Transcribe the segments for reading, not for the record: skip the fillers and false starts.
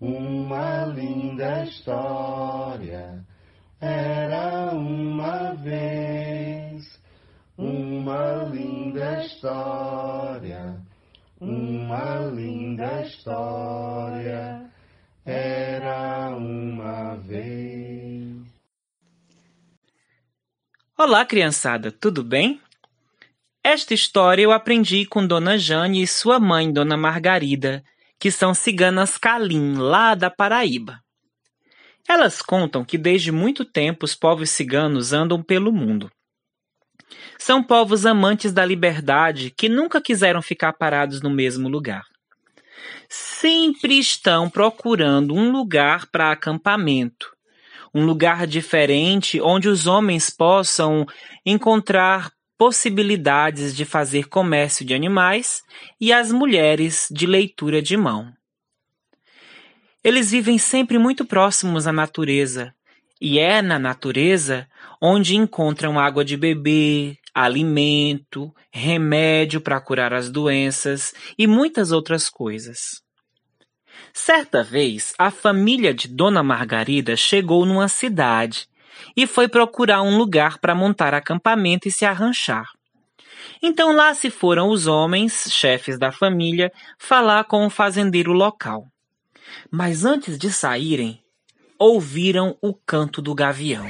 Uma linda história. Era uma vez uma linda história. Uma linda história. Era uma vez. Olá, criançada, tudo bem? Esta história eu aprendi com Dona Jane e sua mãe, Dona Margarida, que são ciganas Calim, lá da Paraíba. Elas contam que desde muito tempo os povos ciganos andam pelo mundo. São povos amantes da liberdade que nunca quiseram ficar parados no mesmo lugar. Sempre estão procurando um lugar para acampamento, um lugar diferente onde os homens possam encontrar possibilidades de fazer comércio de animais e as mulheres de leitura de mão. Eles vivem sempre muito próximos à natureza, e é na natureza onde encontram água de beber, alimento, remédio para curar as doenças e muitas outras coisas. Certa vez, a família de Dona Margarida chegou numa cidade e foi procurar um lugar para montar acampamento e se arranchar. Então lá se foram os homens, chefes da família, falar com o fazendeiro local. Mas antes de saírem, ouviram o canto do gavião.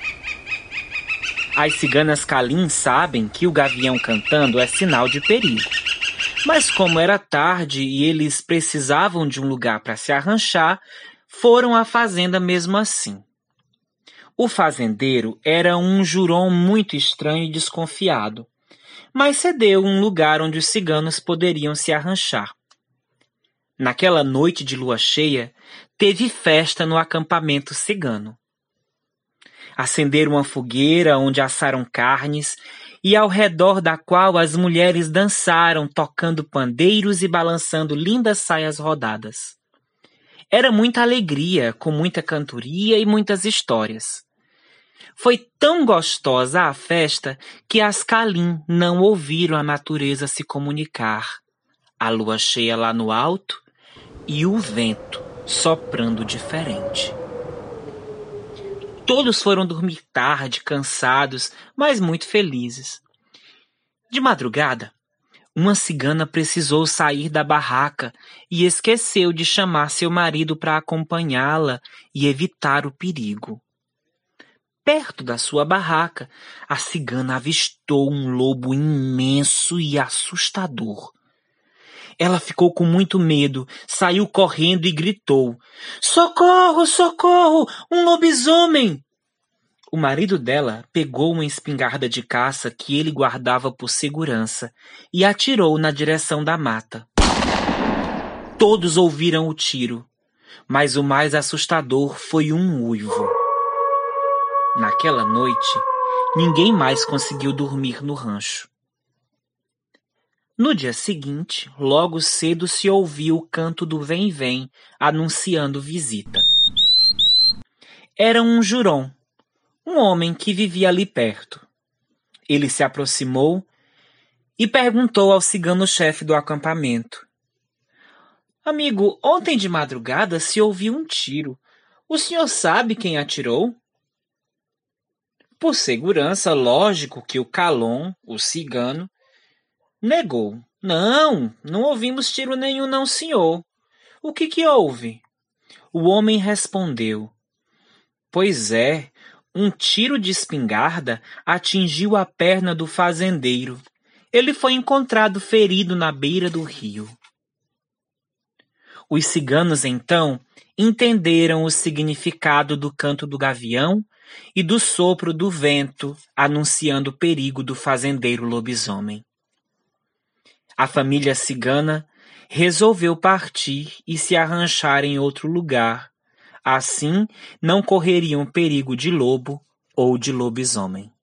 As ciganas Calim sabem que o gavião cantando é sinal de perigo. Mas como era tarde e eles precisavam de um lugar para se arranchar, foram à fazenda mesmo assim. O fazendeiro era um jurão muito estranho e desconfiado, mas cedeu um lugar onde os ciganos poderiam se arranchar. Naquela noite de lua cheia, teve festa no acampamento cigano. Acenderam uma fogueira onde assaram carnes e ao redor da qual as mulheres dançaram tocando pandeiros e balançando lindas saias rodadas. Era muita alegria, com muita cantoria e muitas histórias. Foi tão gostosa a festa que as Calim não ouviram a natureza se comunicar. A lua cheia lá no alto e o vento soprando diferente. Todos foram dormir tarde, cansados, mas muito felizes. De madrugada, uma cigana precisou sair da barraca e esqueceu de chamar seu marido para acompanhá-la e evitar o perigo. Perto da sua barraca, a cigana avistou um lobo imenso e assustador. Ela ficou com muito medo, saiu correndo e gritou: "Socorro, socorro! Um lobisomem!" O marido dela pegou uma espingarda de caça que ele guardava por segurança e atirou na direção da mata. Todos ouviram o tiro, mas o mais assustador foi um uivo. Naquela noite, ninguém mais conseguiu dormir no rancho. No dia seguinte, logo cedo se ouviu o canto do vem-vem, anunciando visita. Era um jurão, um homem que vivia ali perto. Ele se aproximou e perguntou ao cigano-chefe do acampamento: "Amigo, ontem de madrugada se ouviu um tiro. O senhor sabe quem atirou?" Por segurança, lógico que o Calon, o cigano, negou. Não ouvimos tiro nenhum não, senhor. O que houve?" O homem respondeu: "Pois é, um tiro de espingarda atingiu a perna do fazendeiro. Ele foi encontrado ferido na beira do rio." Os ciganos, então, entenderam o significado do canto do gavião e do sopro do vento anunciando o perigo do fazendeiro lobisomem. A família cigana resolveu partir e se arranchar em outro lugar. Assim, não correriam perigo de lobo ou de lobisomem.